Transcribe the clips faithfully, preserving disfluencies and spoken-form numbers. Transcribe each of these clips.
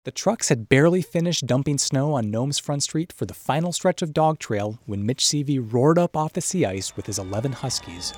The trucks had barely finished dumping snow on Nome's Front Street for the final stretch of dog trail when Mitch Seavey roared up off the sea ice with his eleven Huskies.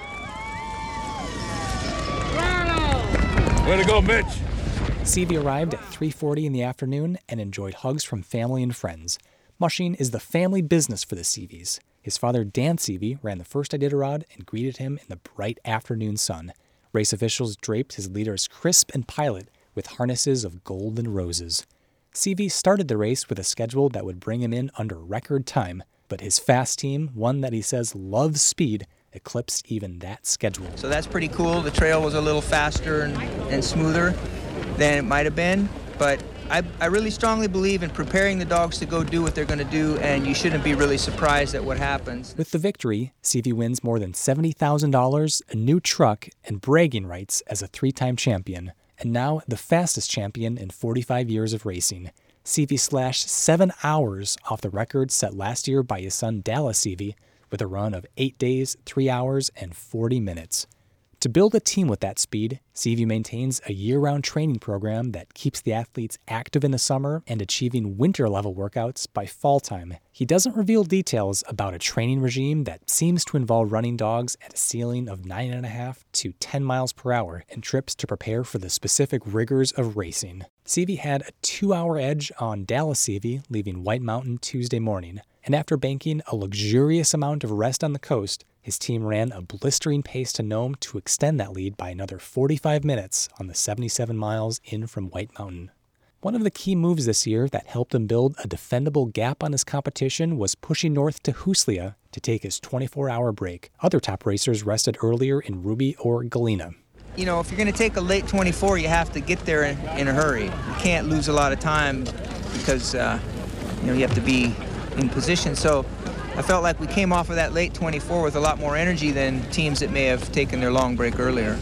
Way to go, Mitch! Seavey arrived at three forty in the afternoon and enjoyed hugs from family and friends. Mushing is the family business for the Seaveys. His father, Dan Seavey, ran the first Iditarod and greeted him in the bright afternoon sun. Race officials draped his leaders crisp and pilot with harnesses of gold and roses. Seavey started the race with a schedule that would bring him in under record time, but his fast team, one that he says loves speed, eclipsed even that schedule. So that's pretty cool. The trail was a little faster and, and smoother than it might have been, but I, I really strongly believe in preparing the dogs to go do what they're going to do, and you shouldn't be really surprised at what happens. With the victory, Seavey wins more than seventy thousand dollars, a new truck, and bragging rights as a three-time champion, and now the fastest champion in forty-five years of racing. Seavey slashed seven hours off the record set last year by his son Dallas Seavey with a run of eight days, three hours, and forty minutes. To build a team with that speed, Seavey maintains a year-round training program that keeps the athletes active in the summer and achieving winter-level workouts by fall time. He doesn't reveal details about a training regime that seems to involve running dogs at a ceiling of nine point five to ten miles per hour and trips to prepare for the specific rigors of racing. Seavey had a two-hour edge on Dallas Seavey leaving White Mountain Tuesday morning, and after banking a luxurious amount of rest on the coast, his team ran a blistering pace to Nome to extend that lead by another forty-five minutes on the seventy-seven miles in from White Mountain. One of the key moves this year that helped him build a defendable gap on his competition was pushing north to Huslia to take his twenty-four hour break. Other top racers rested earlier in Ruby or Galena. You know, if you're going to take a late twenty-four, you have to get there in, in a hurry. You can't lose a lot of time because, uh, you know, you have to be in position. So I felt like we came off of that late twenty-four with a lot more energy than teams that may have taken their long break earlier.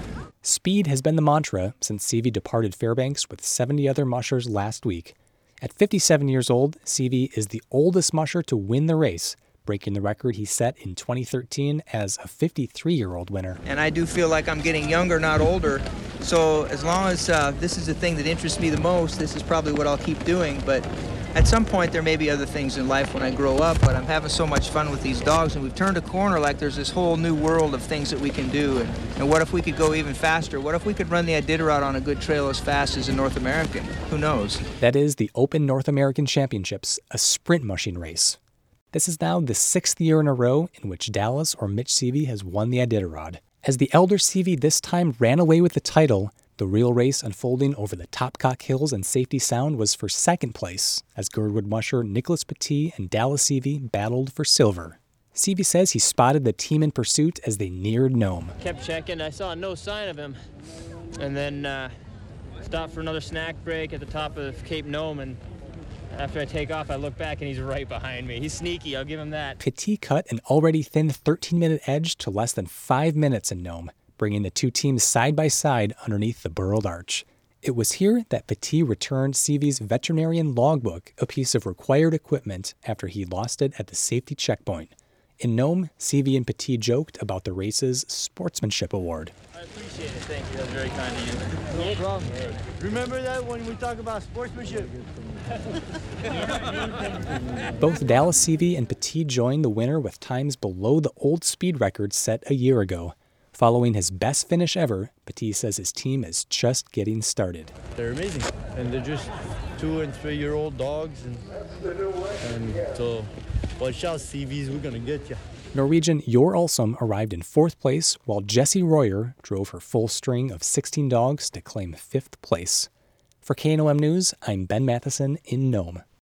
Speed has been the mantra since Seavey departed Fairbanks with seventy other mushers last week. At fifty-seven years old, Seavey is the oldest musher to win the race, breaking the record he set in twenty thirteen as a fifty-three-year-old winner. And I do feel like I'm getting younger, not older. So as long as uh, this is the thing that interests me the most, this is probably what I'll keep doing. But at some point, there may be other things in life when I grow up, but I'm having so much fun with these dogs, and we've turned a corner like there's this whole new world of things that we can do. And, and what if we could go even faster? What if we could run the Iditarod on a good trail as fast as a North American? Who knows? That is the Open North American Championships, a sprint mushing race. This is now the sixth year in a row in which Dallas or Mitch Seavey has won the Iditarod. As the elder Seavey this time ran away with the title, the real race unfolding over the Topcock Hills and Safety Sound was for second place, as Girdwood musher Nicholas Petit and Dallas Seavey battled for silver. Seavey says he spotted the team in pursuit as they neared Nome. Kept checking, I saw no sign of him, and then uh, stopped for another snack break at the top of Cape Nome, and after I take off, I look back and he's right behind me. He's sneaky, I'll give him that. Petit cut an already thin thirteen-minute edge to less than five minutes in Nome, bringing the two teams side by side underneath the burled arch. It was here that Petit returned Seavey's veterinarian logbook, a piece of required equipment, after he lost it at the safety checkpoint. In Nome, Seavey and Petit joked about the race's Sportsmanship Award. I appreciate it, thank you, that's very kind of you. No problem. Remember that when we talk about sportsmanship? Both Dallas Seavey and Petit joined the winner with times below the old speed record set a year ago. Following his best finish ever, Petit says his team is just getting started. They're amazing, and they're just two and three year old dogs, and, and so watch out, Seaveys, we're gonna get you. Norwegian Yor Ulsum arrived in fourth place, while Jessie Royer drove her full string of sixteen dogs to claim fifth place. For K N O M News, I'm Ben Matheson in Nome.